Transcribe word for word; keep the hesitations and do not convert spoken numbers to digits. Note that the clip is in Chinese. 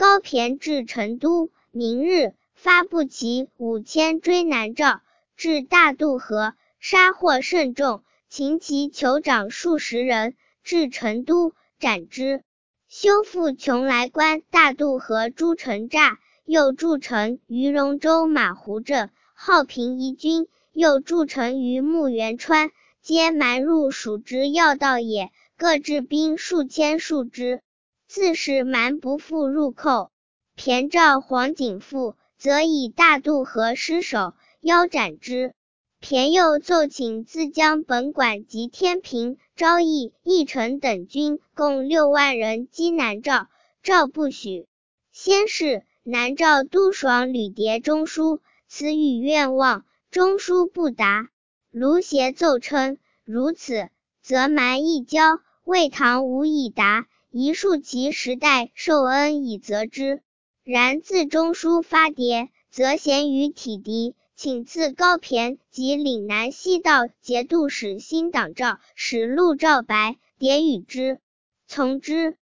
高骈至成都，明日发步骑五千追南诏，至大渡河，杀获甚众，擒其酋长数十人，至成都，斩之。修复邛崃关大渡河诸城栅，又筑城于戎州马湖镇，号平夷军，又筑城于木原川，皆蛮入蜀之要道也，各置兵数千数之。自是蛮不复入寇。骈召黄景复，则以大渡河失守，邀斩之。骈又奏请自将本管及天平、昭义、义城等军共六万人击南诏，诏不许。先是，南诏都爽屡牒中书，此与愿望，中书不达。卢协奏称，如此，则蛮易交，魏唐无以达，宜数其时代受恩以责之。然自中书发牒，则贤于体敌，请赐高骈及岭南西道节度使新党诏，使录诏白，牒与之，从之。